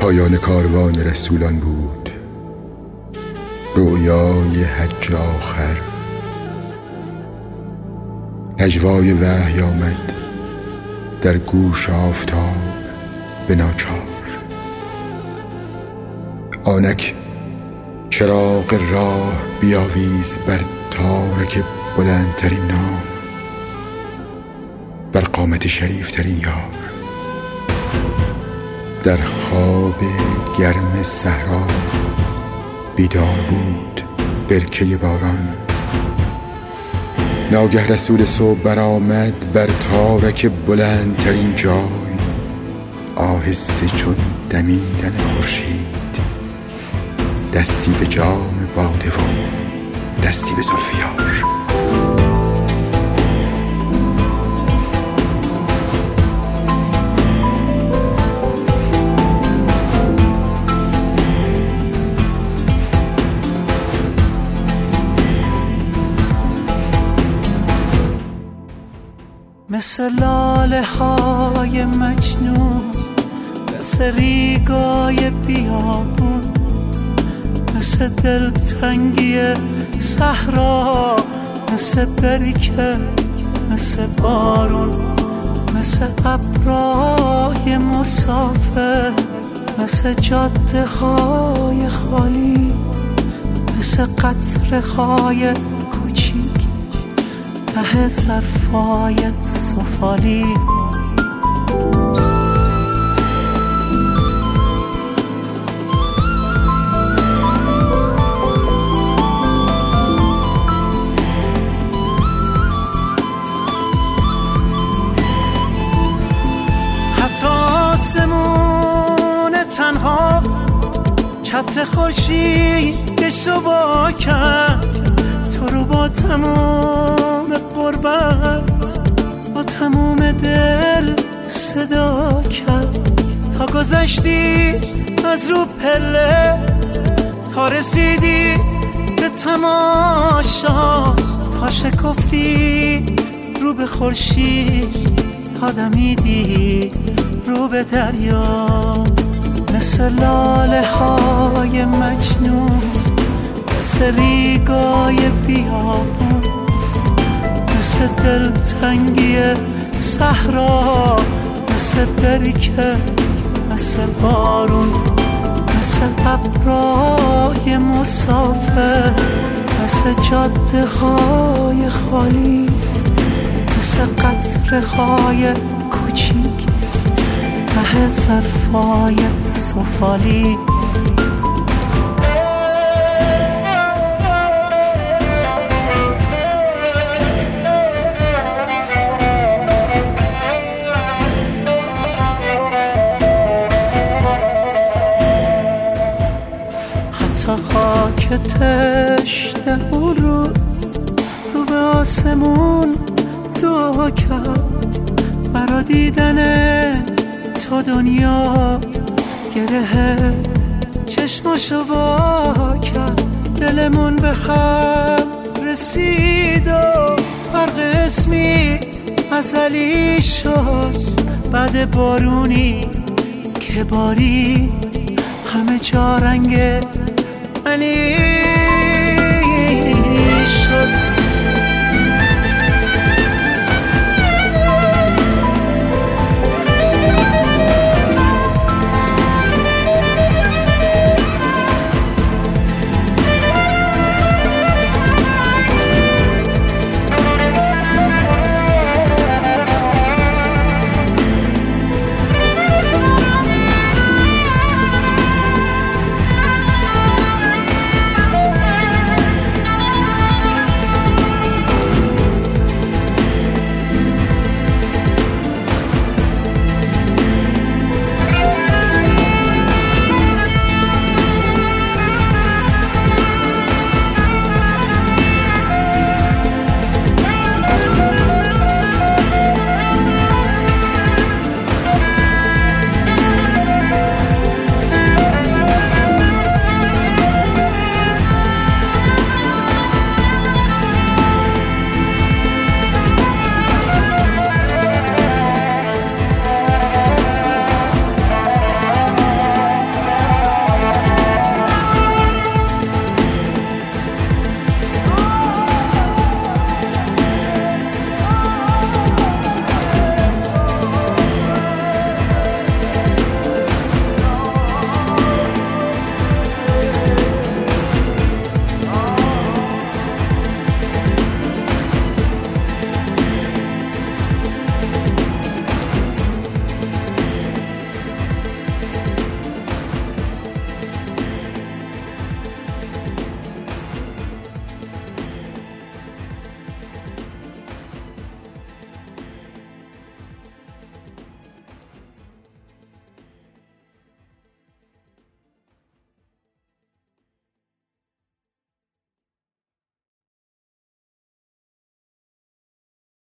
پایان کاروان رسولان بود، رویای حج آخر. نجوای وحی آمد در گوش آفتاب به ناچار. آنک چراغ راه بیاویز بر تارک بلندترین نام، بر قامت شریفترین یار. در خواب گرم صحرا بیدار بود برکه باران. ناگه رسول صبح برآمد بر تارک بلندترین جای. آهسته چون دمیدن خورشید، دستی به جام باده و دستی به زلف یار. مثل لاله های مجنون، مثل ریگای بیابون، مثل دلتنگی صحرا، مثل برکه، مثل بارون، مثل ابرای مسافر، مثل جاده های خالی، مثل قطره های کوچیک ته ظرفای سفالی. حتی آسمون تنها چتر خورشیدش رو وا کرد، تو رو با تمام قربت، با تمام دل صدا کرد. تا گذشتی از رو پله، تا رسیدی به تماشا، تا شکفتی رو به خورشید، تا دمیدی رو به دریا. مثل لاله های مجنون، مثل ریگای بیابون، مثل دلتنگی صحرا، مثل برکه، مثل بارون، مثل ابرای مسافر، مثل جاده های خالی، مثل قطره های کوچیک ته ظرفای سفالی. تا خاک تشنه اون روز رو به آسمون دعا کرد، برا دیدن تو دنیا گره چشماشو وا کرد. دلمون به خم رسید و برق اسمی ازلی شد، بعد بارونی که باری همه جا رنگ علی شد.